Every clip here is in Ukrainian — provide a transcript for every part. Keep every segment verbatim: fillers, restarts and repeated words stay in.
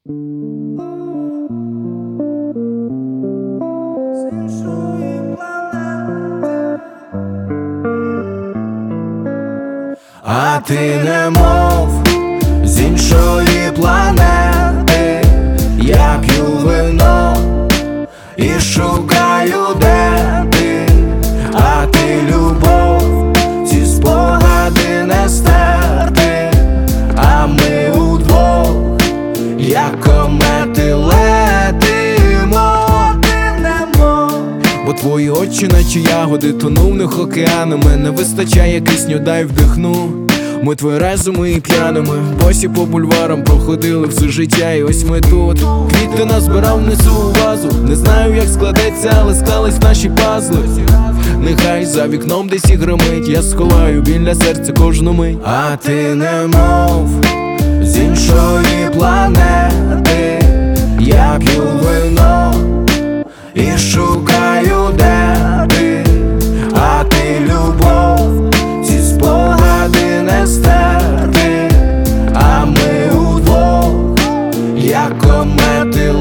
А ти немов з іншої планети. Я п'ю вино і шукаю, де ти. А ти любов, ці спогади не стерти. А ми удвох, як комети, летимо. Ти немов, бо твої очі, наче ягоди, тону в них океанами. Не вистачає кисню, дай вдихну. Ми твої разуми і п'яними, босі по бульварам проходили все життя, і ось ми тут. Квіти назбирав, несу у вазу. Не знаю, як складеться, але склались наші пазли. Нехай за вікном десь і гримить, я сховаю біля серця кожну мить. А ти немов з іншої планети. Я п'ю вино і шукаю, де ти. А ти любов, ці спогади не стерти. А ми удвох, як комети,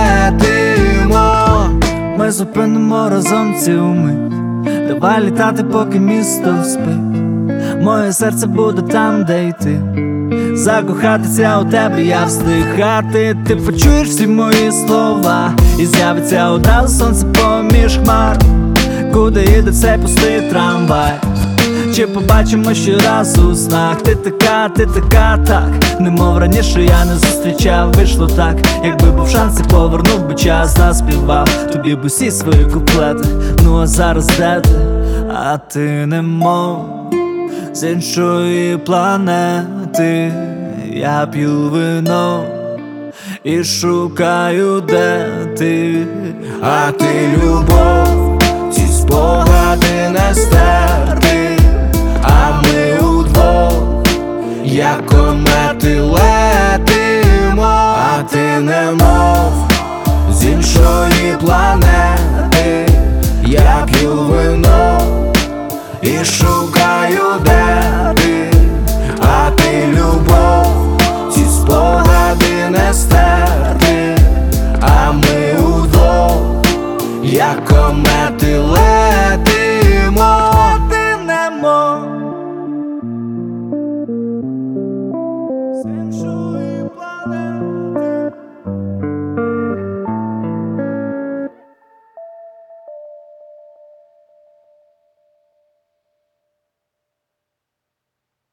летимо. Ми зупинимо разом цю мить. Давай літати, поки місто спить. Моє серце буде там, де й ти. Закохатися у тебе я встигати. Ти почуєш всі мої слова, і з'явиться одразу сонце поміж хмар. Куди їде цей пустий трамвай? Чи побачимо ще раз у снах? Ти така, ти така, так. Немов раніше я не зустрічав. Вийшло так, якби був шанс, і повернув би час, заспівав тобі б усі свої куплети. Ну а зараз де ти? А ти немов з іншої планети. Я п'ю вино і шукаю, де ти. А ти любов, ці спогади не стерти. А ми удвох, як комети,